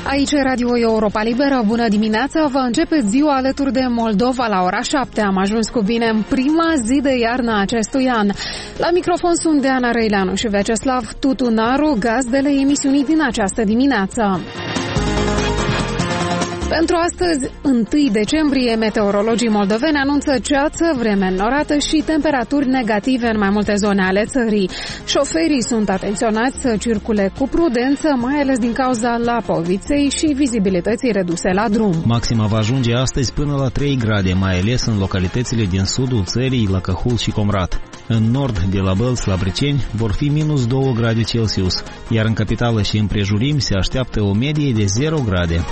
Aici Radio Europa Liberă, bună dimineața, vă începe ziua alături de Moldova la ora 7. Am ajuns cu bine în prima zi de iarnă a acestui an. La microfon sunt Deana Răileanu și Veceslav Tutunaru, gazdele emisiunii din această dimineață. Pentru astăzi, 1 decembrie, meteorologii moldoveni anunță ceață, vreme înnorată și temperaturi negative în mai multe zone ale țării. Șoferii sunt atenționați să circule cu prudență, mai ales din cauza lapoviței și vizibilității reduse la drum. Maxima va ajunge astăzi până la 3 grade, mai ales în localitățile din sudul țării, la Căhul și Comrat. În nord, de la Bălți la Briceni, vor fi minus 2 grade Celsius, iar în capitală și împrejurimi se așteaptă o medie de 0 grade.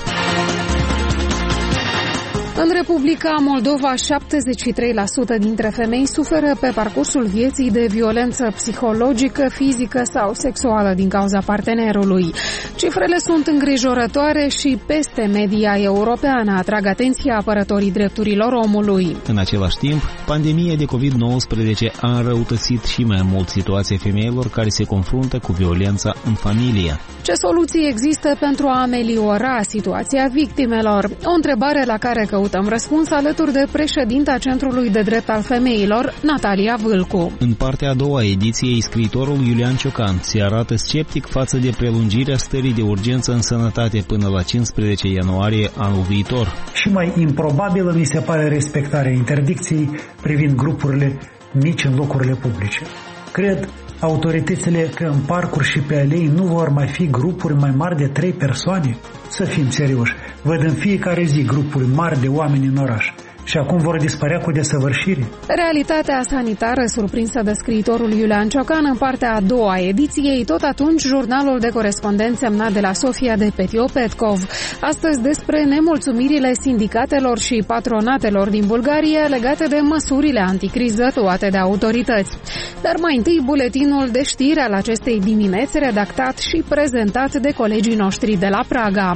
În Republica Moldova, 73% dintre femei suferă pe parcursul vieții de violență psihologică, fizică sau sexuală din cauza partenerului. Cifrele sunt îngrijorătoare și peste media europeană, atrag atenția apărătorii drepturilor omului. În același timp, pandemia de COVID-19 a înrăutățit și mai mult situația femeilor care se confruntă cu violența în familie. Ce soluții există pentru a ameliora situația victimelor? O întrebare la care căutăm răspuns alături de președinta Centrului de Drept al Femeilor, Natalia Vâlcu. În partea a doua ediției, scriitorul Iulian Ciocan se arată sceptic față de prelungirea stării de urgență în sănătate până la 15 ianuarie anul viitor. Și mai improbabilă mi se pare respectarea interdicției privind grupurile mici în locurile publice. Cred autoritățile că în parcuri și pe alei nu vor mai fi grupuri mai mari de 3 persoane? Să fim serioși, văd în fiecare zi grupuri mari de oameni în oraș. Și acum vor dispărea cu desăvârșire. Realitatea sanitară surprinsă de scriitorul Iulian Ciocan în partea a doua a ediției, tot atunci jurnalul de corespondență semnat de la Sofia de Petio-Petkov. Astăzi despre nemulțumirile sindicatelor și patronatelor din Bulgaria legate de măsurile anticriză luate de autorități. Dar mai întâi buletinul de știri al acestei dimineți, redactat și prezentat de colegii noștri de la Praga.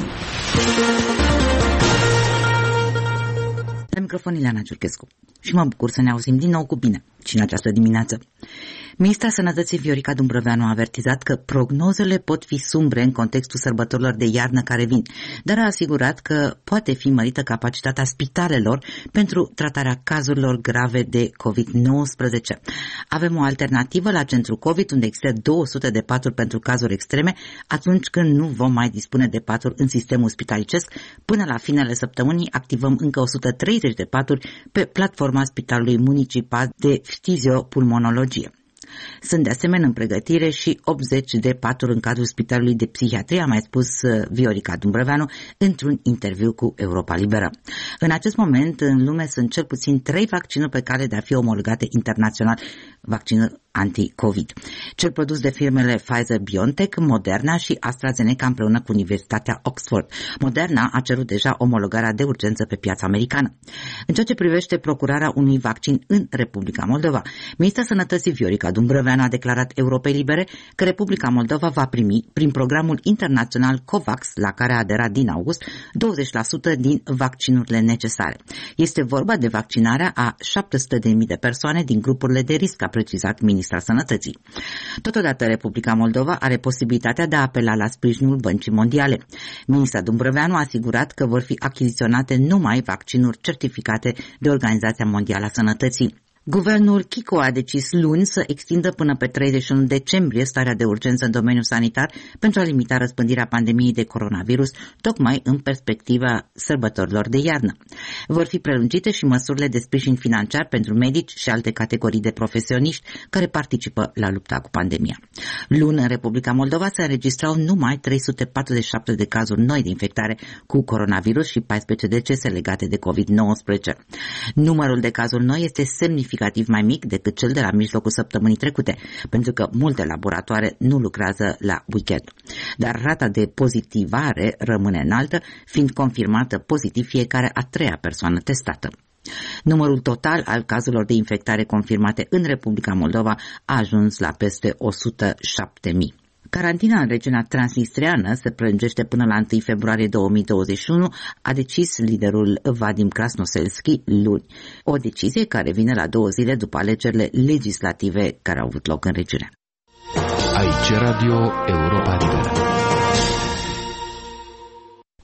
La microfon Ileana Ciurchescu. Și mă bucur să ne auzim din nou cu bine și în această dimineață. Ministra Sănătății Viorica Dumbrăveanu a avertizat că prognozele pot fi sumbre în contextul sărbătorilor de iarnă care vin, dar a asigurat că poate fi mărită capacitatea spitalelor pentru tratarea cazurilor grave de COVID-19. Avem o alternativă la centru COVID, unde există 200 de paturi pentru cazuri extreme, atunci când nu vom mai dispune de paturi în sistemul spitalicesc. Până la finele săptămânii activăm încă 130 de paturi pe platforma Spitalului Municipal de Fiziopulmonologie. Sunt de asemenea în pregătire și 80 de paturi în cadrul Spitalului de Psihiatrie, a mai spus Viorica Dumbrăveanu într-un interviu cu Europa Liberă. În acest moment, în lume sunt cel puțin 3 vaccinuri pe cale de a fi omologate internațional, vaccinuri anti-COVID. Cel produs de firmele Pfizer-BioNTech, Moderna și AstraZeneca împreună cu Universitatea Oxford. Moderna a cerut deja omologarea de urgență pe piața americană. În ceea ce privește procurarea unui vaccin în Republica Moldova, Ministra Sănătății Viorica Dumbrăveanu a declarat Europei Libere că Republica Moldova va primi, prin programul internațional COVAX, la care a aderat din august, 20% din vaccinurile necesare. Este vorba de vaccinarea a 700.000 de persoane din grupurile de risc, a precizat Ministra Sănătății. Totodată, Republica Moldova are posibilitatea de a apela la sprijinul Băncii Mondiale. Ministra Dumbrăveanu a asigurat că vor fi achiziționate numai vaccinuri certificate de Organizația Mondială a Sănătății. Guvernul Chico a decis luni să extindă până pe 31 decembrie starea de urgență în domeniul sanitar pentru a limita răspândirea pandemiei de coronavirus, tocmai în perspectiva sărbătorilor de iarnă. Vor fi prelungite și măsurile de sprijin financiar pentru medici și alte categorii de profesioniști care participă la lupta cu pandemia. Luni, în Republica Moldova se înregistrau numai 347 de cazuri noi de infectare cu coronavirus și 14 decese legate de COVID-19. Numărul de cazuri noi este semnificativ mai mic decât cel de la mijlocul săptămânii trecute, pentru că multe laboratoare nu lucrează la weekend. Dar rata de pozitivare rămâne înaltă, fiind confirmată pozitiv fiecare a 3-a persoană testată. Numărul total al cazurilor de infectare confirmate în Republica Moldova a ajuns la peste 107.000. Carantina în regiunea transnistreană se prelungește până la 1 februarie 2021, a decis liderul Vadim Krasnoselski luni. O decizie care vine la 2 zile după alegerile legislative care au avut loc în regiune. Aici Radio Europa Liberă.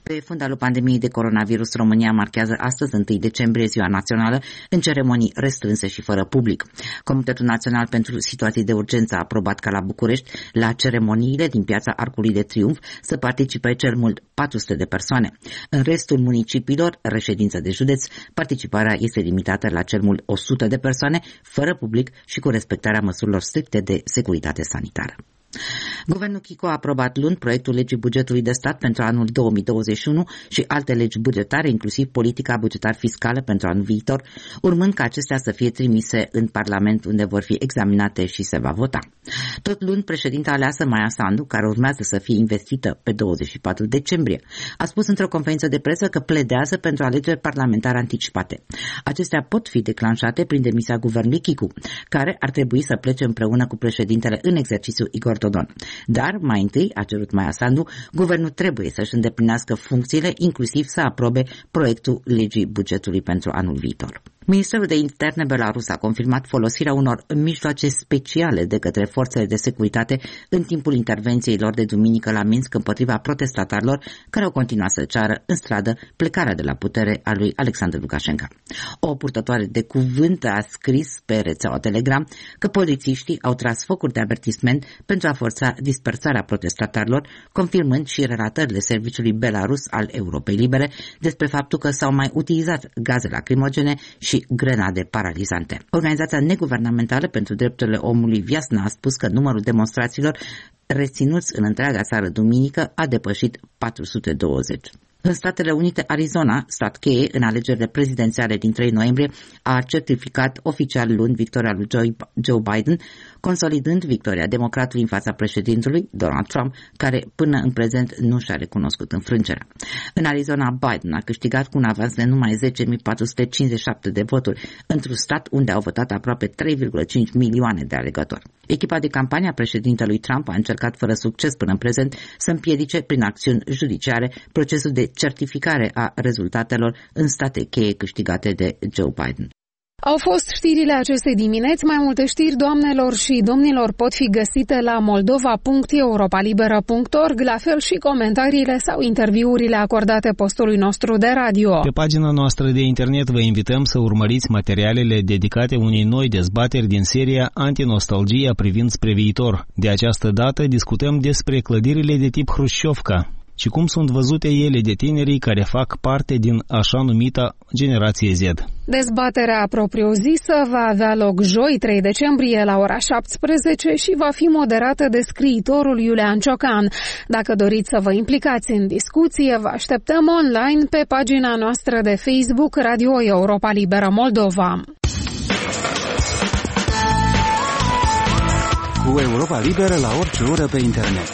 Pe fundalul pandemiei de coronavirus, România marchează astăzi, 1 decembrie, Ziua Națională, în ceremonii restrânse și fără public. Comitetul Național pentru Situații de Urgență a aprobat ca la București, la ceremoniile din Piața Arcului de Triumf, să participe cel mult 400 de persoane. În restul municipiilor, reședință de județ, participarea este limitată la cel mult 100 de persoane, fără public și cu respectarea măsurilor stricte de securitate sanitară. Guvernul Chico a aprobat luni proiectul legii bugetului de stat pentru anul 2021 și alte legi bugetare, inclusiv politica bugetar-fiscală pentru anul viitor, urmând ca acestea să fie trimise în Parlament, unde vor fi examinate și se va vota. Tot luni, președinta aleasă Maia Sandu, care urmează să fie investită pe 24 decembrie, a spus într-o conferință de presă că pledează pentru alegeri parlamentare anticipate. Acestea pot fi declanșate prin demisia guvernului Chico, care ar trebui să plece împreună cu președintele în exercițiu Igor Dodon. Dar, mai întâi, a cerut Maia Sandu, guvernul trebuie să-și îndeplinească funcțiile, inclusiv să aprobe proiectul legii bugetului pentru anul viitor. Ministerul de Interne belarus a confirmat folosirea unor mijloace speciale de către forțele de securitate în timpul intervenției lor de duminică la Minsk împotriva protestatarilor care au continuat să ceară în stradă plecarea de la putere a lui Alexandru Lukashenko. O purtătoare de cuvânt a scris pe rețeaua Telegram că polițiștii au tras focuri de avertisment pentru a forța dispersarea protestatarilor, confirmând și relatările Serviciului Belarus al Europei Libere despre faptul că s-au mai utilizat gaze lacrimogene și grenade paralizante. Organizația neguvernamentală pentru drepturile omului Viasna a spus că numărul demonstrațiilor reținuți în întreaga țară duminică a depășit 420. În Statele Unite, Arizona, stat cheie în alegerile prezidențiale din 3 noiembrie, a certificat oficial luni victoria lui Joe Biden, consolidând victoria democratului în fața președintelui Donald Trump, care până în prezent nu și-a recunoscut înfrângerea. În Arizona, Biden a câștigat cu un avans de numai 10.457 de voturi, într-un stat unde au votat aproape 3,5 milioane de alegători. Echipa de campanie a președintelui Trump a încercat fără succes până în prezent să împiedice prin acțiuni judiciare procesul de certificare a rezultatelor în state cheie câștigate de Joe Biden. Au fost știrile acestei dimineți. Mai multe știri, doamnelor și domnilor, pot fi găsite la moldova.europalibera.org, la fel și comentariile sau interviurile acordate postului nostru de radio. Pe pagina noastră de internet vă invităm să urmăriți materialele dedicate unei noi dezbateri din seria Antinostalgia privind spre viitor. De această dată discutăm despre clădirile de tip Hrușciovka și cum sunt văzute ele de tinerii care fac parte din așa numita generație Z. Dezbaterea propriu-zisă va avea loc joi, 3 decembrie, la ora 17 și va fi moderată de scriitorul Iulian Ciocan. Dacă doriți să vă implicați în discuție, vă așteptăm online pe pagina noastră de Facebook Radio Europa Liberă Moldova. Cu Europa Liberă la orice oră pe internet.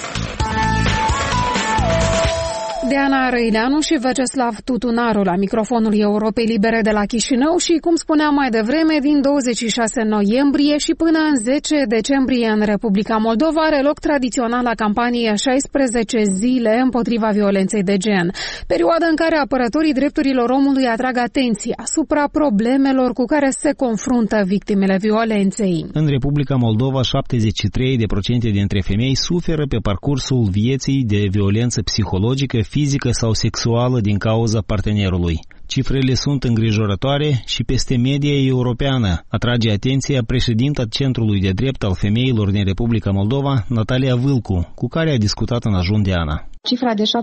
Diana Răileanu și Veceslav Tutunaru la microfonul Europei Libere de la Chișinău și, cum spuneam mai devreme, din 26 noiembrie și până în 10 decembrie în Republica Moldova are loc tradiționala campanie 16 zile împotriva violenței de gen, perioadă în care apărătorii drepturilor omului atrag atenția asupra problemelor cu care se confruntă victimele violenței. În Republica Moldova, 73% dintre femei suferă pe parcursul vieții de violență psihologică, fizică sau sexuală din cauza partenerului. Cifrele sunt îngrijorătoare și peste media europeană, atrage atenția președinta Centrului de Drept al Femeilor din Republica Moldova, Natalia Vâlcu, cu care a discutat în ajun Diana. Cifra de 73%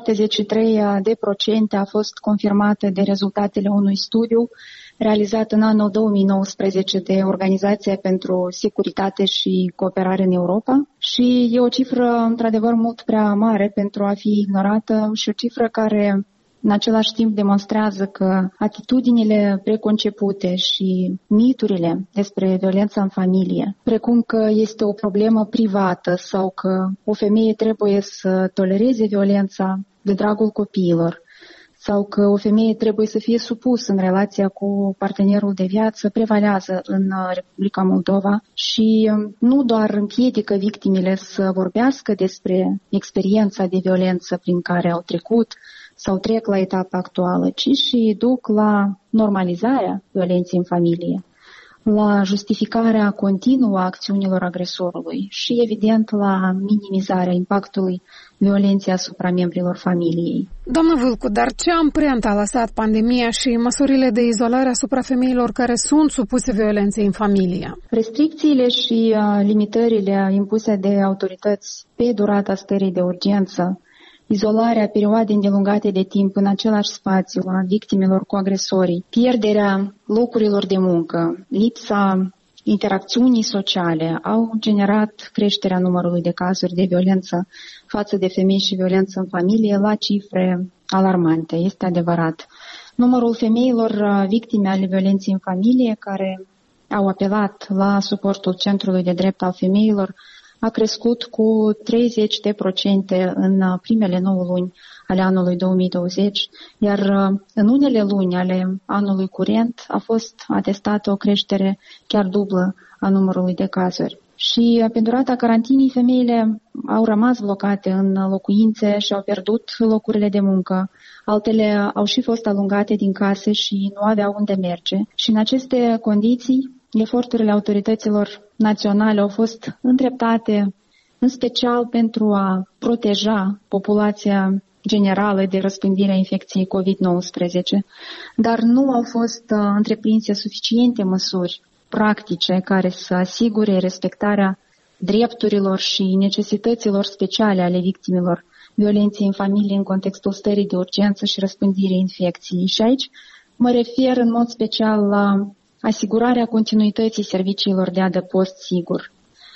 a fost confirmată de rezultatele unui studiu realizat în anul 2019 de Organizația pentru Securitate și Cooperare în Europa și e o cifră într-adevăr mult prea mare pentru a fi ignorată și o cifră care în același timp demonstrează că atitudinile preconcepute și miturile despre violența în familie, precum că este o problemă privată sau că o femeie trebuie să tolereze violența de dragul copiilor, sau că o femeie trebuie să fie supusă în relația cu partenerul de viață, prevalează în Republica Moldova și nu doar împiedică victimele să vorbească despre experiența de violență prin care au trecut sau trec la etapa actuală, ci și duc la normalizarea violenței în familie. la justificarea continuă a acțiunilor agresorului și, evident, la minimizarea impactului violenței asupra membrilor familiei. Doamnă Vâlcu, dar ce amprentă a lăsat pandemia și măsurile de izolare asupra femeilor care sunt supuse violenței în familie? Restricțiile și limitările impuse de autorități pe durata stării de urgență, izolarea perioade îndelungate de timp în același spațiu a victimelor cu agresorii, pierderea locurilor de muncă, lipsa interacțiunii sociale au generat creșterea numărului de cazuri de violență față de femei și violență în familie la cifre alarmante, este adevărat. Numărul femeilor victime ale violenței în familie care au apelat la suportul Centrului de Drept al Femeilor a crescut cu 30% în primele 9 luni ale anului 2020, iar în unele luni ale anului curent a fost atestată o creștere chiar dublă a numărului de cazuri. Și pe durata carantinii, femeile au rămas blocate în locuințe și au pierdut locurile de muncă. Altele au și fost alungate din case și nu aveau unde merge. Și în aceste condiții, eforturile autorităților naționale au fost îndreptate în special pentru a proteja populația generală de răspândirea infecției COVID-19, dar nu au fost întreprinse suficiente măsuri practice care să asigure respectarea drepturilor și necesităților speciale ale victimelor violenței în familie în contextul stării de urgență și răspândirea infecției. Și aici mă refer în mod special la asigurarea continuității serviciilor de adăpost sigur,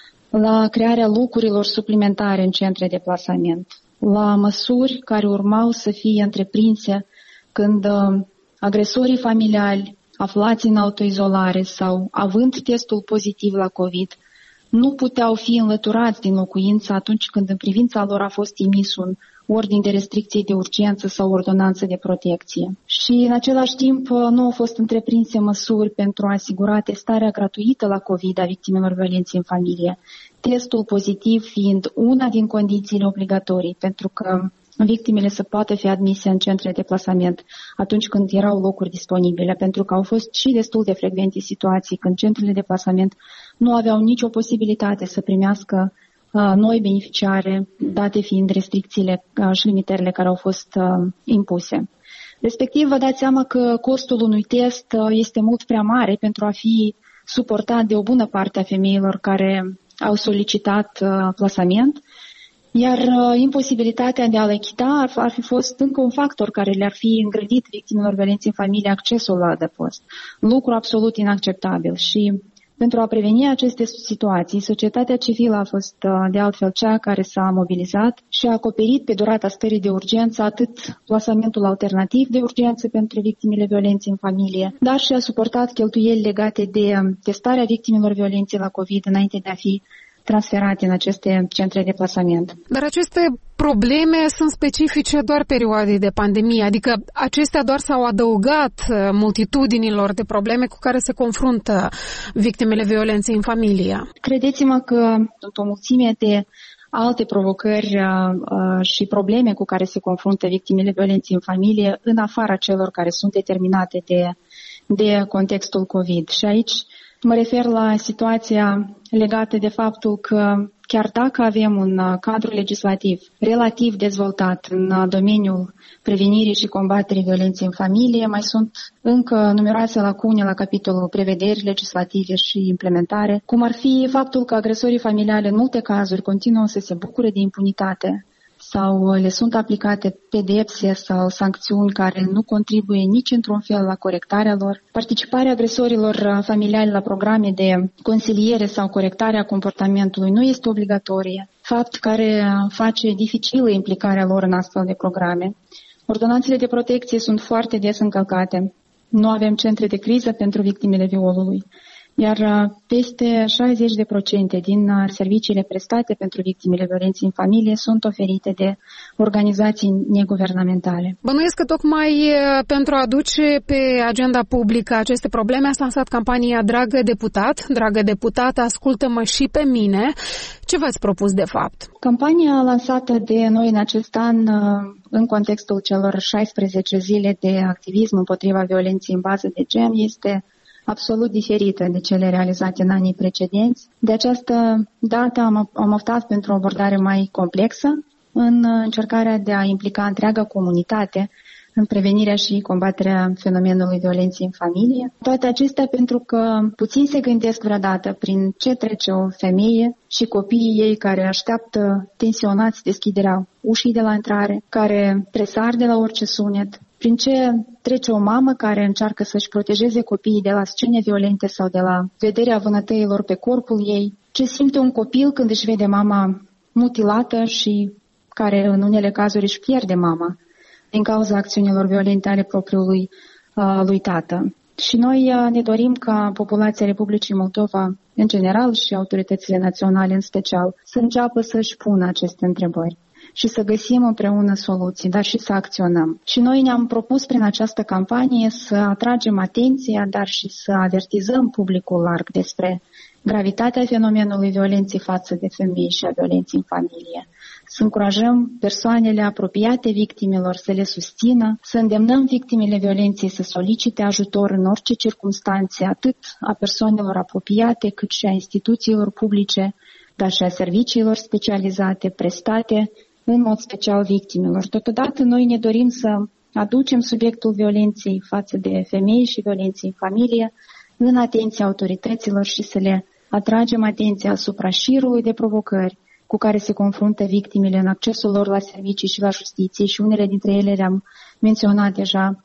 la crearea locurilor suplimentare în centre de plasament, la măsuri care urmau să fie întreprinse când agresorii familiali aflați în autoizolare sau având testul pozitiv la COVID nu puteau fi înlăturați din locuință atunci când în privința lor a fost emis un ordin de restricție de urgență sau ordonanță de protecție. Și în același timp nu au fost întreprinse măsuri pentru a asigura testarea gratuită la COVID a victimelor violenței în familie, testul pozitiv fiind una din condițiile obligatorii pentru că victimele să poată fi admise în centre de plasament atunci când erau locuri disponibile, pentru că au fost și destul de frecvente situații când centrele de plasament nu aveau nicio posibilitate să primească noi beneficiare, date fiind restricțiile și limitările care au fost impuse. Respectiv, vă dați seama că costul unui test este mult prea mare pentru a fi suportat de o bună parte a femeilor care au solicitat plasament, iar imposibilitatea de a le achita ar fi fost încă un factor care le-ar fi îngrădit victimelor violenței în familie accesul la adăpost. Lucru absolut inacceptabil și pentru a preveni aceste situații, societatea civilă a fost de altfel cea care s-a mobilizat și a acoperit pe durata stării de urgență atât plasamentul alternativ de urgență pentru victimele violenței în familie, dar și a suportat cheltuieli legate de testarea victimelor violenței la COVID înainte de a fi transferate în aceste centre de plasament. Dar aceste probleme sunt specifice doar perioadei de pandemie, adică acestea doar s-au adăugat multitudinilor de probleme cu care se confruntă victimele violenței în familie. Credeți-mă că sunt o mulțime de alte provocări și probleme cu care se confruntă victimele violenței în familie în afara celor care sunt determinate de contextul COVID. Și aici mă refer la situația legată de faptul că chiar dacă avem un cadru legislativ relativ dezvoltat în domeniul prevenirii și combaterii violenței în familie, mai sunt încă numeroase lacune la capitolul prevederi legislative și implementare, cum ar fi faptul că agresorii familiale în multe cazuri continuă să se bucure de impunitate sau le sunt aplicate pedepse sau sancțiuni care nu contribuie nici într-un fel la corectarea lor. Participarea agresorilor familiali la programe de consiliere sau corectarea comportamentului nu este obligatorie, fapt care face dificilă implicarea lor în astfel de programe. Ordonanțele de protecție sunt foarte des încălcate. Nu avem centre de criză pentru victimele violului, iar peste 60% din serviciile prestate pentru victimele violenței în familie sunt oferite de organizații neguvernamentale. Bănuiesc că tocmai pentru a aduce pe agenda publică aceste probleme ați lansat campania Dragă Deputat. Dragă Deputat, ascultă-mă și pe mine. Ce v-ați propus de fapt? Campania lansată de noi în acest an în contextul celor 16 zile de activism împotriva violenței în bază de gen este absolut diferită de cele realizate în anii precedenți. De această dată am optat pentru o abordare mai complexă în încercarea de a implica întreaga comunitate în prevenirea și combaterea fenomenului violenței în familie. Toate acestea pentru că puțin se gândesc vreodată prin ce trece o femeie și copiii ei care așteaptă tensionați deschiderea ușii de la intrare, care tresar de la orice sunet, prin ce trece o mamă care încearcă să-și protejeze copiii de la scene violente sau de la vederea vânătăilor pe corpul ei, ce simte un copil când își vede mama mutilată și care în unele cazuri își pierde mama din cauza acțiunilor violente ale propriului lui tată. Și noi ne dorim ca populația Republicii Moldova în general și autoritățile naționale în special să înceapă să-și pună aceste întrebări și să găsim împreună soluții, dar și să acționăm. Și noi ne-am propus prin această campanie să atragem atenția, dar și să avertizăm publicul larg despre gravitatea fenomenului violenței față de femei și a violenței în familie. Să încurajăm persoanele apropiate victimelor să le susțină, să îndemnăm victimele violenței să solicite ajutor în orice circunstanțe, atât a persoanelor apropiate, cât și a instituțiilor publice, dar și a serviciilor specializate, prestate, în mod special victimelor. Totodată noi ne dorim să aducem subiectul violenței față de femei și violenței în familie în atenția autorităților și să le atragem atenția asupra șirului de provocări cu care se confruntă victimele în accesul lor la servicii și la justiție și unele dintre ele le-am menționat deja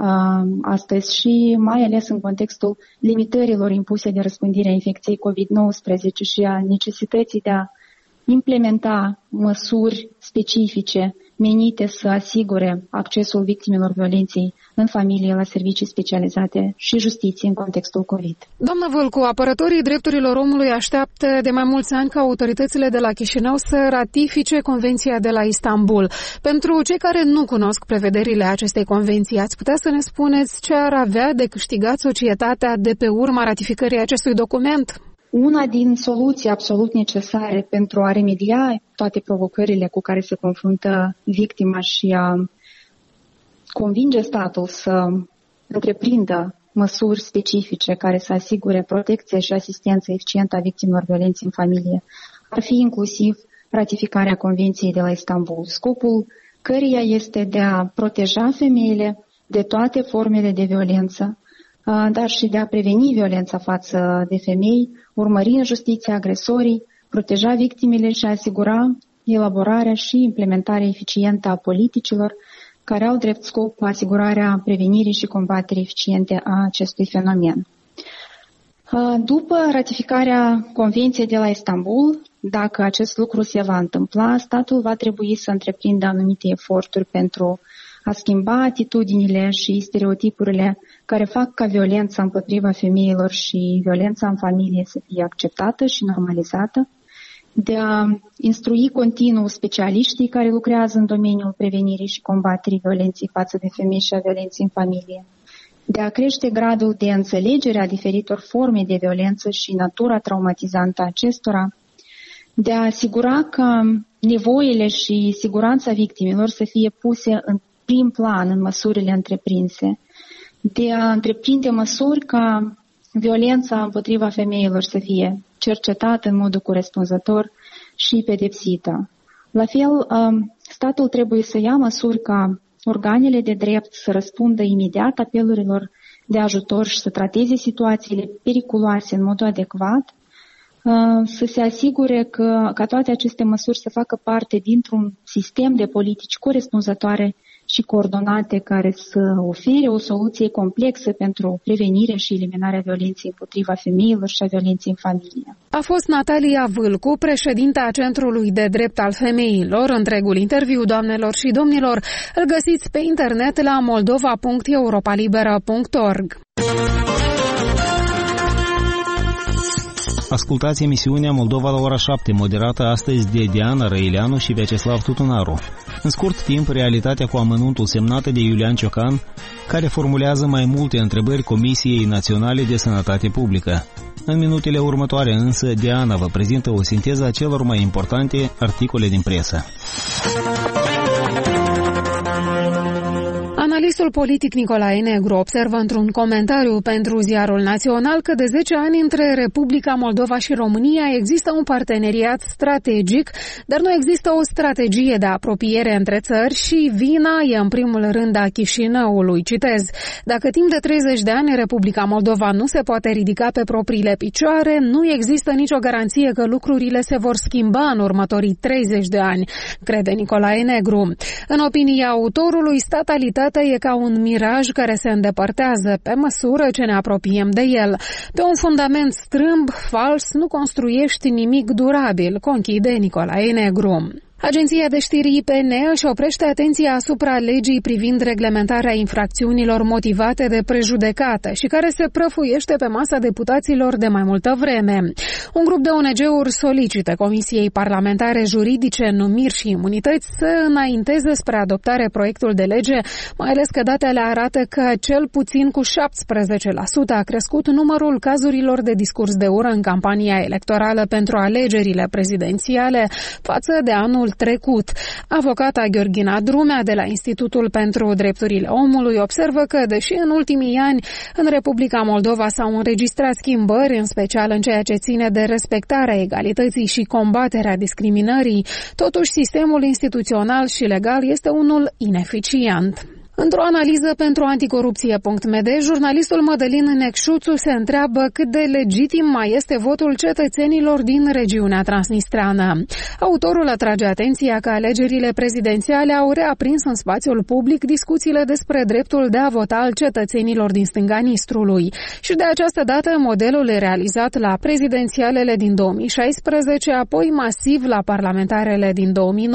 astăzi și mai ales în contextul limitărilor impuse de răspândirea infecției COVID-19 și a necesității de a implementa măsuri specifice menite să asigure accesul victimelor violenței în familie la servicii specializate și justiție în contextul COVID. Doamna Vâlcu, apărătorii drepturilor omului așteaptă de mai mulți ani ca autoritățile de la Chișinău să ratifice Convenția de la Istanbul. Pentru cei care nu cunosc prevederile acestei convenții, ați putea să ne spuneți ce ar avea de câștigat societatea de pe urma ratificării acestui document? Una din soluții absolut necesare pentru a remedia toate provocările cu care se confruntă victima și a convinge statul să întreprindă măsuri specifice care să asigure protecție și asistență eficientă a victimelor violenței în familie ar fi inclusiv ratificarea Convenției de la Istanbul, scopul căreia este de a proteja femeile de toate formele de violență, dar și de a preveni violența față de femei, urmări în justiție agresorii, proteja victimele și a asigura elaborarea și implementarea eficientă a politicilor care au drept scop asigurarea prevenirii și combaterii eficiente a acestui fenomen. După ratificarea Convenției de la Istanbul, dacă acest lucru se va întâmpla, statul va trebui să întreprindă anumite eforturi pentru a schimba atitudinile și stereotipurile care fac ca violența împotriva femeilor și violența în familie să fie acceptată și normalizată, de a instrui continuu specialiștii care lucrează în domeniul prevenirii și combaterii violenței față de femei și a violenței în familie, de a crește gradul de înțelegere a diferitor forme de violență și natura traumatizantă a acestora, de a asigura că nevoile și siguranța victimelor să fie puse în prim plan în măsurile întreprinse, de a întreprinde măsuri ca violența împotriva femeilor să fie cercetată în modul corespunzător și pedepsită. La fel, statul trebuie să ia măsuri ca organele de drept să răspundă imediat apelurilor de ajutor și să trateze situațiile periculoase în mod adecvat, să se asigure ca toate aceste măsuri să facă parte dintr-un sistem de politici corespunzătoare și coordonate care să ofere o soluție complexă pentru prevenire și eliminarea violenței împotriva femeilor și a violenței în familie. A fost Natalia Vâlcu, președinta Centrului de Drept al Femeilor. Întregul interviu, doamnelor și domnilor, îl găsiți pe internet la moldova.europalibera.org. Ascultați emisiunea Moldova la ora 7, moderată astăzi de Diana Răileanu și Vyacheslav Tutunaru. În scurt timp, realitatea cu amănuntul semnată de Iulian Ciocan, care formulează mai multe întrebări Comisiei Naționale de Sănătate Publică. În minutele următoare însă, Diana vă prezintă o sinteză a celor mai importante articole din presă. Analistul politic Nicolae Negru observă într-un comentariu pentru Ziarul Național că de 10 ani între Republica Moldova și România există un parteneriat strategic, dar nu există o strategie de apropiere între țări și vina e în primul rând a Chișinăului. Citez: dacă timp de 30 de ani Republica Moldova nu se poate ridica pe propriile picioare, nu există nicio garanție că lucrurile se vor schimba în următorii 30 de ani, crede Nicolae Negru. În opinia autorului, statalitatea e ca un miraj care se îndepărtează pe măsură ce ne apropiem de el. Pe un fundament strâmb, fals, nu construiești nimic durabil, conchide Nicolae Negru. Agenția de știri IPN își oprește atenția asupra legii privind reglementarea infracțiunilor motivate de prejudecată și care se prăfuiește pe masa deputaților de mai multă vreme. Un grup de ONG-uri solicită Comisiei Parlamentare Juridice, Numiri și Imunități să înainteze spre adoptare proiectul de lege, mai ales că datele arată că cel puțin cu 17% a crescut numărul cazurilor de discurs de ură în campania electorală pentru alegerile prezidențiale față de anul trecut. Avocata Gheorghina Drumea de la Institutul pentru Drepturile Omului observă că, deși în ultimii ani în Republica Moldova s-au înregistrat schimbări, în special în ceea ce ține de respectarea egalității și combaterea discriminării, totuși sistemul instituțional și legal este unul ineficient. Într-o analiză pentru anticorupție.md, jurnalistul Mădălin Necșuțu se întreabă cât de legitim mai este votul cetățenilor din regiunea transnistreană. Autorul atrage atenția că alegerile prezidențiale au reaprins în spațiul public discuțiile despre dreptul de a vota al cetățenilor din stânga Nistrului. Și de această dată, modelul realizat la prezidențialele din 2016, apoi masiv la parlamentarele din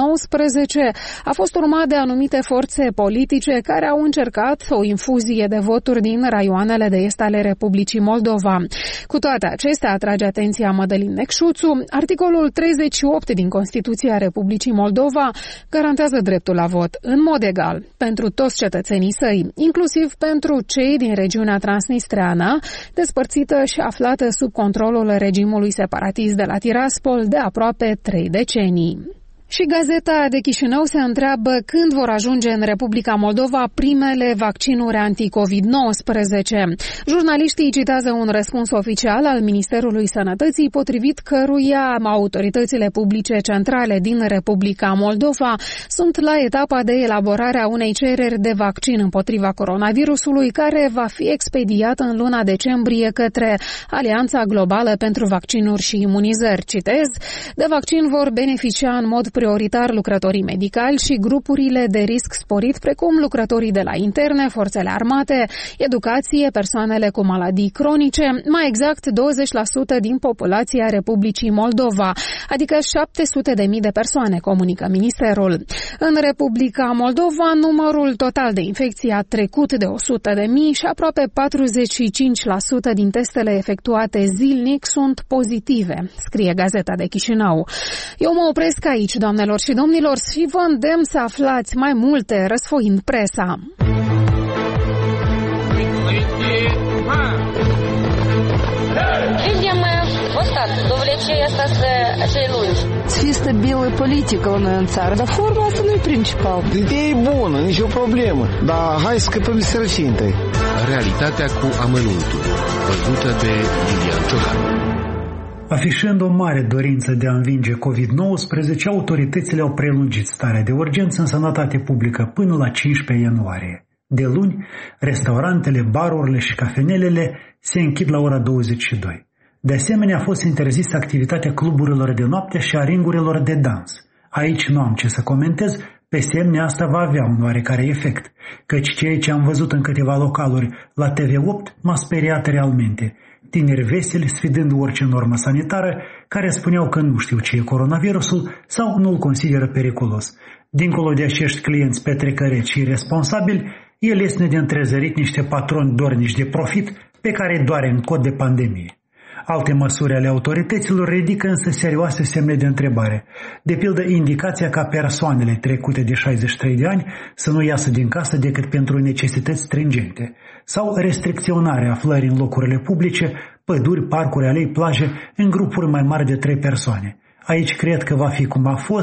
2019, a fost urmat de anumite forțe politice care au încercat o infuzie de voturi din raioanele de est ale Republicii Moldova. Cu toate acestea, atrage atenția Mădălin Necșuțu, articolul 38 din Constituția Republicii Moldova garantează dreptul la vot în mod egal pentru toți cetățenii săi, inclusiv pentru cei din regiunea transnistreană, despărțită și aflată sub controlul regimului separatist de la Tiraspol de aproape 3 decenii. Și Gazeta de Chișinău se întreabă când vor ajunge în Republica Moldova primele vaccinuri anti-COVID-19. Jurnaliștii citează un răspuns oficial al Ministerului Sănătății, potrivit căruia autoritățile publice centrale din Republica Moldova sunt la etapa de elaborare a unei cereri de vaccin împotriva coronavirusului, care va fi expediată în luna decembrie către Alianța Globală pentru Vaccinuri și Imunizări. Citez: de vaccin vor beneficia în mod prioritar lucrătorii medicali și grupurile de risc sporit, precum lucrătorii de la interne, forțele armate, educație, persoanele cu maladii cronice, mai exact 20% din populația Republicii Moldova, adică 700.000 de persoane, comunică ministerul. În Republica Moldova, numărul total de infecții a trecut de 100.000 și aproape 45% din testele efectuate zilnic sunt pozitive, scrie Gazeta de Chișinău. Eu mă opresc aici, doamnelor și domnilor, și vă îndemn să aflați mai multe răsfoind presa. Видим вот так, довлечение этой lungi. Să fie stabilă politică la noi în țară, dar forma asta nu e principal. Ideea e bună, nicio problemă, dar hai să scăpăm de sărăcie întâi. Realitatea cu amănuntul, văzută de Lilian Ciocan. Afișând o mare dorință de a învinge COVID-19, autoritățile au prelungit starea de urgență în sănătate publică până la 15 ianuarie. De luni, restaurantele, barurile și cafenelele se închid la ora 22. De asemenea, a fost interzisă activitatea cluburilor de noapte și a ringurilor de dans. Aici nu am ce să comentez, pe semne asta va avea un oarecare efect, căci ceea ce am văzut în câteva localuri la TV8 m-a speriat realmente. Tineri veseli, sfidând orice normă sanitară, care spuneau că nu știu ce e coronavirusul sau nu-l consideră periculos. Dincolo de acești clienți petrecăreți și responsabili, el este de întrezărit niște patroni dornici de profit pe care îi doare în cod de pandemie. Alte măsuri ale autorităților ridică însă serioase semne de întrebare. De pildă, indicația ca persoanele trecute de 63 de ani să nu iasă din casă decât pentru necesități stringente, sau restricționarea aflării în locurile publice, păduri, parcuri, alei, plaje, în grupuri mai mari de 3 persoane. Aici cred că va fi cum a fost,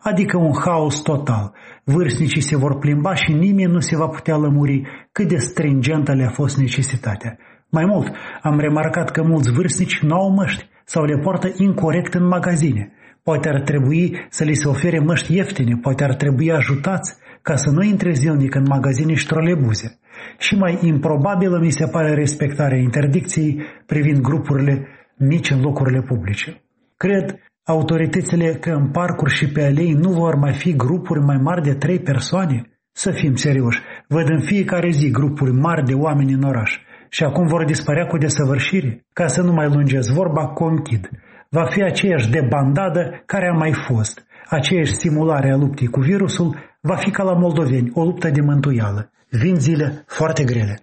adică un haos total. Vârstnicii se vor plimba și nimeni nu se va putea lămuri cât de stringentă le-a fost necesitatea. Mai mult, am remarcat că mulți vârstnici nu au măști sau le poartă incorect în magazine. Poate ar trebui să li se ofere măști ieftine, poate ar trebui ajutați ca să nu intre zilnic în magazine și trolebuze. Și mai improbabilă mi se pare respectarea interdicției privind grupurile mici în locurile publice. Cred autoritățile că în parcuri și pe alei nu vor mai fi grupuri mai mari de 3 persoane? Să fim serioși, văd în fiecare zi grupuri mari de oameni în oraș și acum vor dispărea cu desăvârșire. Ca să nu mai lungesc vorba, conchid. Va fi aceeași debandadă care a mai fost. Aceeași simulare a luptei cu virusul va fi ca la moldoveni, o luptă de mântuială. Vin zile foarte grele.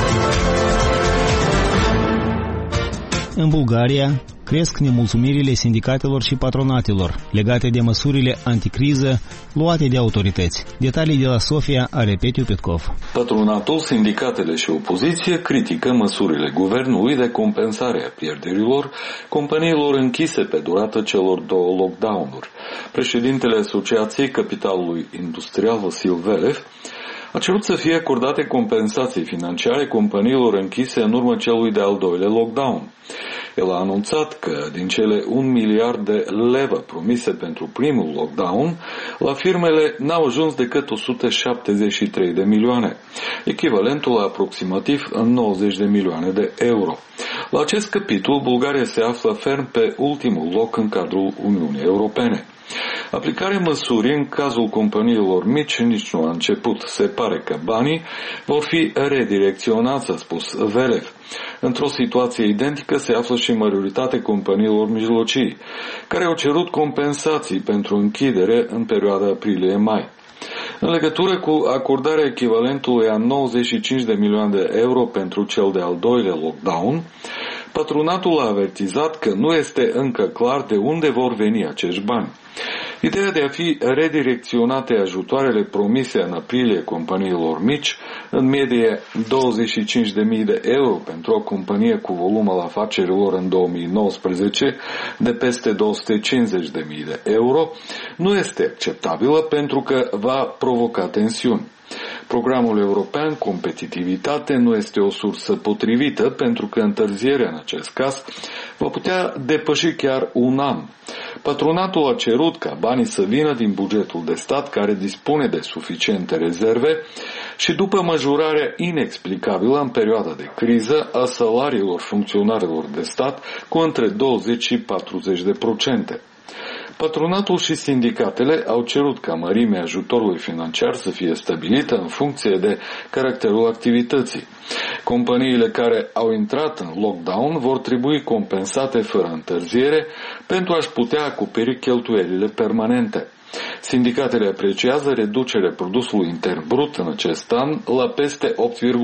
În Bulgaria cresc nemulțumirile sindicatelor și patronatelor legate de măsurile anticriză luate de autorități. Detalii de la Sofia are Petiu Petkov. Patronatul, sindicatele și opoziție critică măsurile guvernului de compensare a pierderilor companiilor închise pe durata celor 2 lockdown-uri. Președintele Asociației Capitalului Industrial, Vasil Velev, a cerut să fie acordate compensații financiare companiilor închise în urma celui de-al 2-lea lockdown. El a anunțat că din cele 1 miliard de leve promise pentru primul lockdown, la firmele n-au ajuns decât 173 de milioane, echivalentul la aproximativ 90 de milioane de euro. La acest capitol, Bulgaria se află ferm pe ultimul loc în cadrul Uniunii Europene. Aplicarea măsurii în cazul companiilor mici nici nu a început. Se pare că banii vor fi redirecționați, a spus Velev. Într-o situație identică se află și majoritatea companiilor mijlocii, care au cerut compensații pentru închidere în perioada aprilie-mai. În legătură cu acordarea echivalentului a 95 de milioane de euro pentru cel de-al 2-lea lockdown, patronatul a avertizat că nu este încă clar de unde vor veni acești bani. Ideea de a fi redirecționate ajutoarele promise în aprilie companiilor mici, în medie 25.000 de euro pentru o companie cu volum al afacerilor în 2019 de peste 250.000 de euro, nu este acceptabilă pentru că va provoca tensiuni. Programul european Competitivitate nu este o sursă potrivită pentru că întârzierea în acest caz va putea depăși chiar un an. Patronatul a cerut ca banii să vină din bugetul de stat care dispune de suficiente rezerve și după majorarea inexplicabilă în perioada de criză a salariilor funcționarilor de stat cu între 20 și 40%. Patronatul și sindicatele au cerut ca mărimea ajutorului financiar să fie stabilită în funcție de caracterul activității. Companiile care au intrat în lockdown vor trebui compensate fără întârziere pentru a-și putea acoperi cheltuielile permanente. Sindicatele apreciază reducerea produsului intern brut în acest an la peste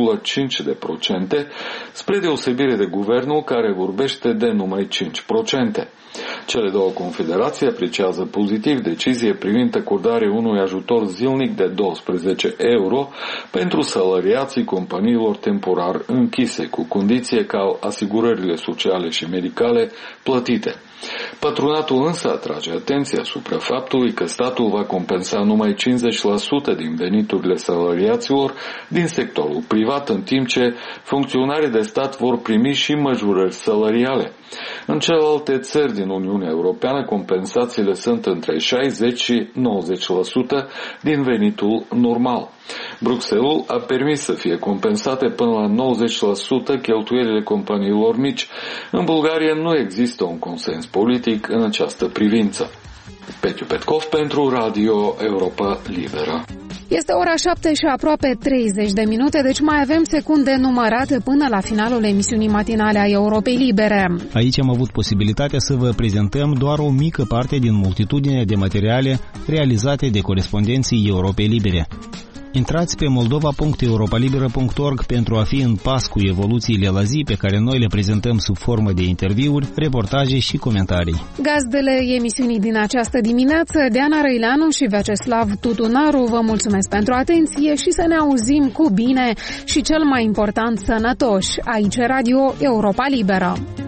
8,5%, spre deosebire de guvernul care vorbește de numai 5%. Cele două confederații apreciază pozitiv decizie privind acordarea unui ajutor zilnic de 12 euro pentru salariații companiilor temporar închise, cu condiție ca asigurările sociale și medicale plătite. Patronatul însă atrage atenția asupra faptului că statul va compensa numai 50% din veniturile salariaților din sectorul privat, în timp ce funcționarii de stat vor primi și majorări salariale. În celelalte țări din Uniunea Europeană, compensațiile sunt între 60 și 90% din venitul normal. Bruxelles a permis să fie compensate până la 90% cheltuielile companiilor mici. În Bulgaria nu există un consens politic în această privință. Petiu Petkov pentru Radio Europa Liberă. Este ora 7 și aproape 30 de minute, deci mai avem secunde numărate până la finalul emisiunii matinale a Europei Libere. Aici am avut posibilitatea să vă prezentăm doar o mică parte din multitudinea de materiale realizate de corespondenții Europei Libere. Intrați pe moldova.europalibera.org pentru a fi în pas cu evoluțiile la zi pe care noi le prezentăm sub formă de interviuri, reportaje și comentarii. Gazdele emisiunii din această dimineață, Diana Răileanu și Vyacheslav Tutunaru, vă mulțumesc pentru atenție și să ne auzim cu bine și cel mai important sănătoși. Aici Radio Europa Liberă.